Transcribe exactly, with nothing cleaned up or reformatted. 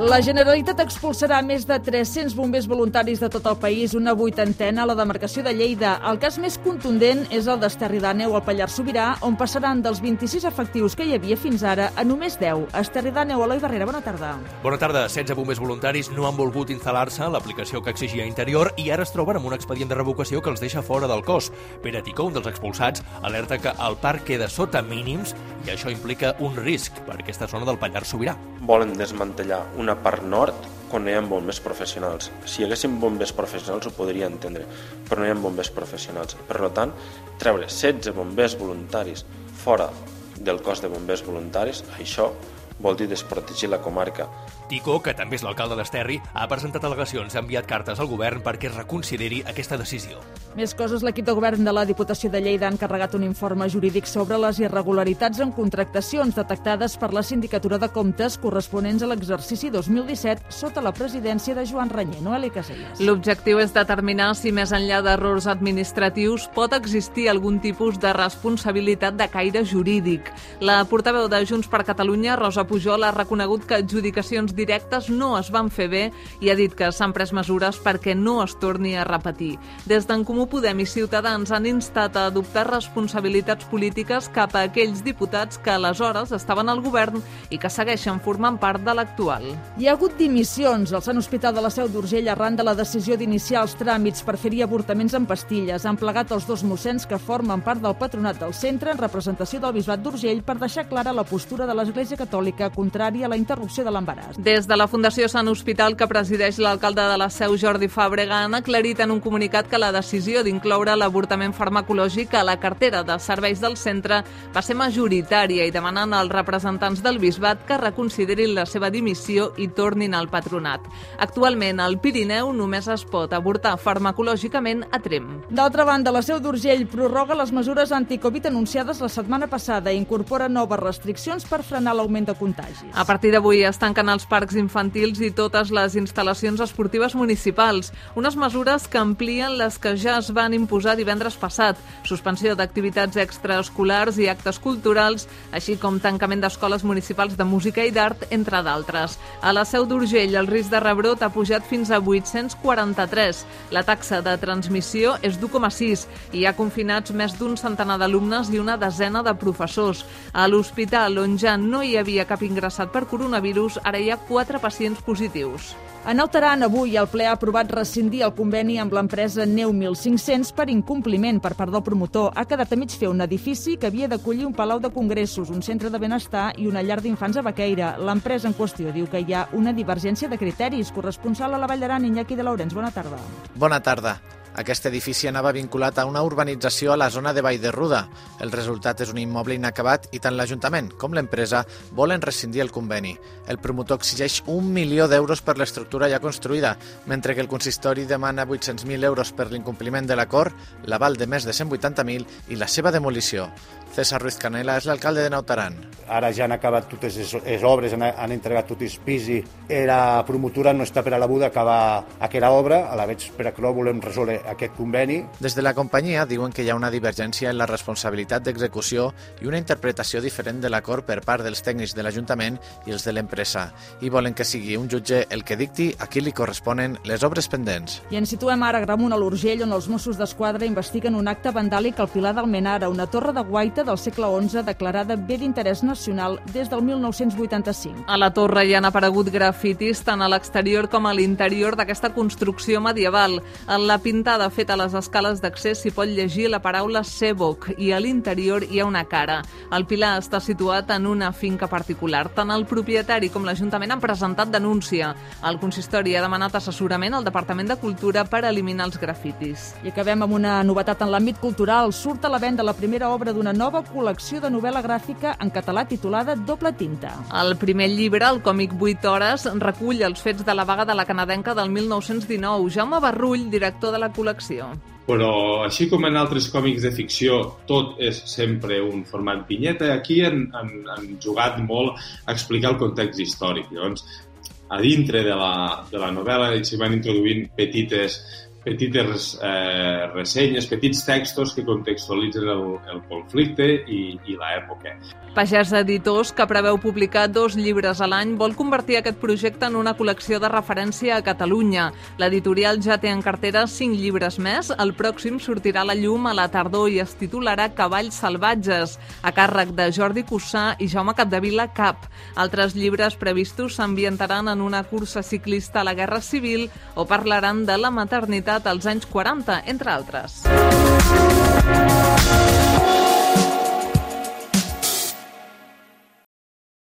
La Generalitat expulsarà més de tres-cents bombers voluntaris de tot el país, una vuitantena a la demarcació de Lleida. El cas més contundent és el d'Esterri d'Àneu al Pallars Sobirà, on passaran dels vint-i-sis efectius que hi havia fins ara a només deu. Esterri d'Àneu, Eloi Barrera, bona tarda. Bona tarda. setze bombers voluntaris no han volgut instal·lar-se a l'aplicació que exigia Interior i ara es troben amb un expedient de revocació que els deixa fora del cos. Pere Ticó, un dels expulsats, alerta que el parc queda sota mínims i això implica un risc per aquesta zona del Pallars Sobirà. Volen desmantellar una part nord quan no hi ha bombers professionals. Si hi haguessin bombers professionals ho podria entendre, però no hi ha bombers professionals. Per tant, treure setze bombers voluntaris fora del cos de bombers voluntaris, això vol dir desprotegir la comarca. Ticó, que també és l'alcalde d'Esterri, ha presentat al·legacions i ha enviat cartes al govern perquè es reconsideri aquesta decisió. Més coses, l'equip de govern de la Diputació de Lleida ha encarregat un informe jurídic sobre les irregularitats en contractacions detectades per la Sindicatura de Comptes corresponents a l'exercici dos mil disset sota la presidència de Joan Ranyer. Noeli Casellas. L'objectiu és determinar si més enllà d'errors administratius pot existir algun tipus de responsabilitat de caire jurídic. La portaveu de Junts per Catalunya, Rosa Pujol, ha reconegut que adjudicacions directes no es van fer bé i ha dit que s'han pres mesures perquè no es torni a repetir. Des d'en Comú Podem i Ciutadans han instat a adoptar responsabilitats polítiques cap a aquells diputats que aleshores estaven al govern i que segueixen formant part de l'actual. Hi ha hagut dimissions al Sant Hospital de la Seu d'Urgell arran de la decisió d'iniciar els tràmits per fer-hi avortaments en pastilles. Han plegat els dos mossens que formen part del patronat del centre en representació del Bisbat d'Urgell per deixar clara la postura de l'Església Catòlica contrària a la interrupció de l'embaràs. Des de la Fundació Sant Hospital, que presideix l'alcalde de la Seu, Jordi Fàbrega, han aclarit en un comunicat que la decisió d'incloure l'avortament farmacològic a la cartera de serveis del centre va ser majoritària i demanen als representants del Bisbat que reconsiderin la seva dimissió i tornin al patronat. Actualment, al Pirineu només es pot avortar farmacològicament a Tremp. D'altra banda, la Seu d'Urgell prorroga les mesures anticovid anunciades la setmana passada i incorpora noves restriccions per frenar l'augment de contagis. A partir d'avui es tanquen els parcs infantils i totes les instal·lacions esportives municipals, unes mesures que amplien les que ja es van imposar divendres passat, suspensió d'activitats extraescolars i actes culturals, així com tancament d'escoles municipals de música i d'art, entre d'altres. A la Seu d'Urgell el risc de rebrot ha pujat fins a vuit-cents quaranta-tres. La taxa de transmissió és d'u coma sis i hi ha confinats més d'un centenar d'alumnes i una desena de professors. A l'hospital, on ja no hi havia cap ingressat per coronavirus, ara hi ha quatre pacients positius. A Naut Aran, avui el ple ha aprovat rescindir el conveni amb l'empresa Neu mil cinc-cents per incompliment per part del promotor. Ha quedat a mig fer un edifici que havia d'acollir un palau de congressos, un centre de benestar i una llar d'infants a Baqueira. L'empresa en qüestió diu que hi ha una divergència de criteris. Corresponsal a la Vall d'Aran, Iñaki de Laurens. Bona tarda. Bona tarda. Aquest edifici anava vinculat a una urbanització a la zona de Vall de Ruda. El resultat és un immoble inacabat i tant l'Ajuntament com l'empresa volen rescindir el conveni. El promotor exigeix un milió d'euros per l'estructura ja construïda, mentre que el consistori demana vuit-cents mil euros per l'incompliment de l'acord, l'aval de més de cent vuitanta mil i la seva demolició. César Ruiz Canela és l'alcalde de Naut Aran. Ara ja han acabat totes les obres, han, han entregat tots els pisos. La promotora no està per a la buda acabar aquella obra, a la veig per a que no volem resoldre aquest conveni. Des de la companyia diuen que hi ha una divergència en la responsabilitat d'execució i una interpretació diferent de l'acord per part dels tècnics de l'Ajuntament i els de l'empresa, i volen que sigui un jutge el que dicti a qui li corresponen les obres pendents. I ens situem ara a Agramunt, a l'Urgell, on els Mossos d'Esquadra investiguen un acte vandàlic al Pilar d'Almenara, una torre de guaita del segle onze declarada bé d'interès nacional des del mil nou-cents vuitanta-cinc. A la torre hi han aparegut grafitis tant a l'exterior com a l'interior d'aquesta construcció medieval. En la pintada feta a les escales d'accés s'hi pot llegir la paraula Sebok i a l'interior hi ha una cara. El pilar està situat en una finca particular. Tant el propietari com l'Ajuntament han presentat denúncia. El consistori ha demanat assessorament al Departament de Cultura per eliminar els grafitis. I acabem amb una novetat en l'àmbit cultural. Surt a la venda la primera obra d'una nova col·lecció de novel·la gràfica en català titulada Doble tinta. El primer llibre, el còmic vuit hores, recull els fets de la vaga de la canadenca del mil nou-cents dinou. Jaume Barrull, director de la col·lecció. Però, així com en altres còmics de ficció, tot és sempre un format vinyeta, aquí han, han, han jugat molt a explicar el context històric. Llavors, a dintre de la, de la novel·la s'hi van introduint petites petites eh, ressenyes, petits textos que contextualitzen el, el conflicte i, i l'època. Pagès Editors, que preveu publicar dos llibres a l'any, vol convertir aquest projecte en una col·lecció de referència a Catalunya. L'editorial ja té en cartera cinc llibres més. El pròxim sortirà a la llum a la tardor i es titularà Cavalls salvatges, a càrrec de Jordi Cussà i Jaume Capdevila Cap. Altres llibres previstos s'ambientaran en una cursa ciclista a la Guerra Civil o parlaran de la maternitat als anys quaranta, entre altres.